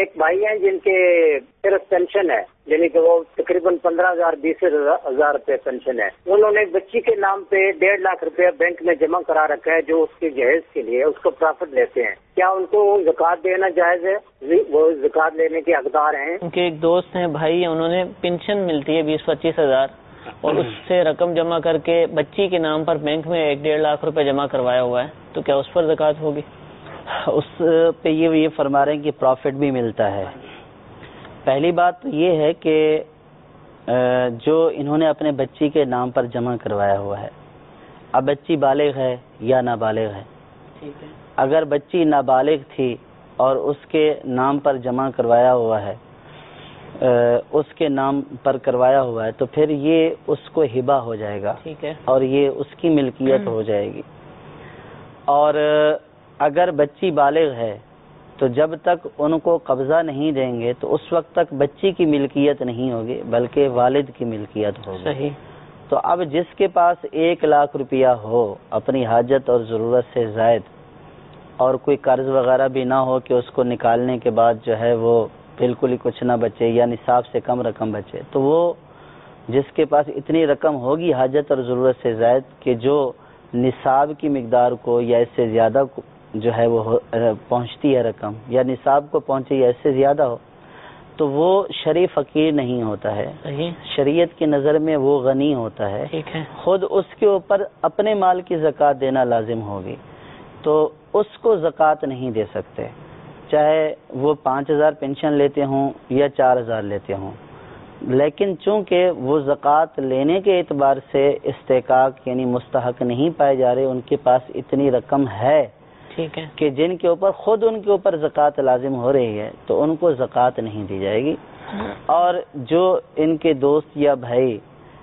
ایک بھائی ہیں جن کے صرف پینشن ہے، یعنی کہ وہ تقریباً 15,000 20,000 روپے پینشن ہے. انہوں نے بچی کے نام پہ 1.5 لاکھ روپے بینک میں جمع کرا رکھا ہے جو اس کے جہیز کے لیے اس کو پرافٹ لیتے ہیں. کیا ان کو زکوٰۃ دینا جائز ہے؟ وہ زکوٰۃ لینے کے حقدار ہیں. ان کے ایک دوست ہیں بھائی، انہوں نے پینشن ملتی ہے 20-25 ہزار اور اس سے رقم جمع کر کے بچی کے نام پر بینک میں 1.5 لاکھ روپے جمع کروایا ہوا ہے، تو کیا اس پر زکوٰۃ ہوگی؟ اس پہ یہ فرما رہے ہیں کہ پروفٹ بھی ملتا ہے. پہلی بات یہ ہے کہ جو انہوں نے اپنے بچی کے نام پر جمع کروایا ہوا ہے، اب بچی بالغ ہے یا نابالغ ہے. ٹھیک ہے. اگر بچی نابالغ تھی اور اس کے نام پر جمع کروایا ہوا ہے، اس کے نام پر کروایا ہوا ہے، تو پھر یہ اس کو ہبہ ہو جائے گا. ٹھیک ہے. اور یہ اس کی ملکیت ہو جائے گی. اور اگر بچی بالغ ہے تو جب تک ان کو قبضہ نہیں دیں گے تو اس وقت تک بچی کی ملکیت نہیں ہوگی بلکہ والد کی ملکیت ہوگی. صحیح. تو اب جس کے پاس 1 لاکھ روپیہ ہو اپنی حاجت اور ضرورت سے زائد، اور کوئی قرض وغیرہ بھی نہ ہو کہ اس کو نکالنے کے بعد جو ہے وہ بالکل ہی کچھ نہ بچے یا نصاب سے کم رقم بچے، تو وہ جس کے پاس اتنی رقم ہوگی حاجت اور ضرورت سے زائد کہ جو نصاب کی مقدار کو یا اس سے زیادہ جو ہے وہ پہنچتی ہے رقم، یا نصاب کو پہنچے یا اس سے زیادہ ہو، تو وہ شرعی فقیر نہیں ہوتا ہے. شریعت کی نظر میں وہ غنی ہوتا ہے. خود اس کے اوپر اپنے مال کی زکوٰۃ دینا لازم ہوگی، تو اس کو زکوٰۃ نہیں دے سکتے، چاہے وہ 5,000 پینشن لیتے ہوں یا 4,000 لیتے ہوں. لیکن چونکہ وہ زکوٰۃ لینے کے اعتبار سے استحقاق یعنی مستحق نہیں پائے جا رہے، ان کے پاس اتنی رقم ہے ٹھیک ہے کہ جن کے اوپر خود ان کے اوپر زکوٰۃ لازم ہو رہی ہے، تو ان کو زکوٰۃ نہیں دی جائے گی. اور جو ان کے دوست یا بھائی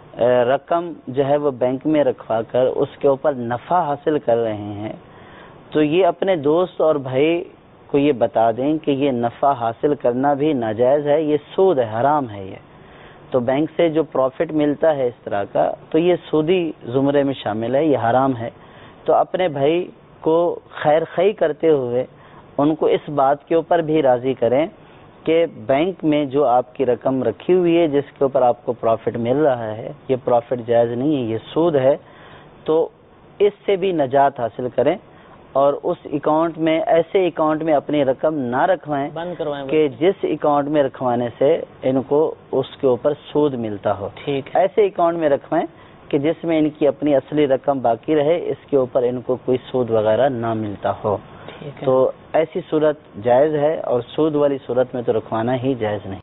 رقم جو ہے وہ بینک میں رکھوا کر اس کے اوپر نفع حاصل کر رہے ہیں، تو یہ اپنے دوست اور بھائی کو یہ بتا دیں کہ یہ نفع حاصل کرنا بھی ناجائز ہے، یہ سود ہے، حرام ہے. یہ تو بینک سے جو پروفٹ ملتا ہے اس طرح کا، تو یہ سودی زمرے میں شامل ہے، یہ حرام ہے. تو اپنے بھائی کو خیر خواہی کرتے ہوئے ان کو اس بات کے اوپر بھی راضی کریں کہ بینک میں جو آپ کی رقم رکھی ہوئی ہے جس کے اوپر آپ کو پروفٹ مل رہا ہے، یہ پروفٹ جائز نہیں ہے، یہ سود ہے. تو اس سے بھی نجات حاصل کریں اور اس اکاؤنٹ میں، ایسے اکاؤنٹ میں اپنی رقم نہ رکھوائیں بند کروائیں کہ جس اکاؤنٹ میں رکھوانے سے ان کو اس کے اوپر سود ملتا ہو. ٹھیک ہے. ایسے اکاؤنٹ میں رکھوائیں کہ جس میں ان کی اپنی اصلی رقم باقی رہے، اس کے اوپر ان کو کوئی سود وغیرہ نہ ملتا ہو. تو ایسی صورت جائز ہے، اور سود والی صورت میں تو رکھوانا ہی جائز نہیں.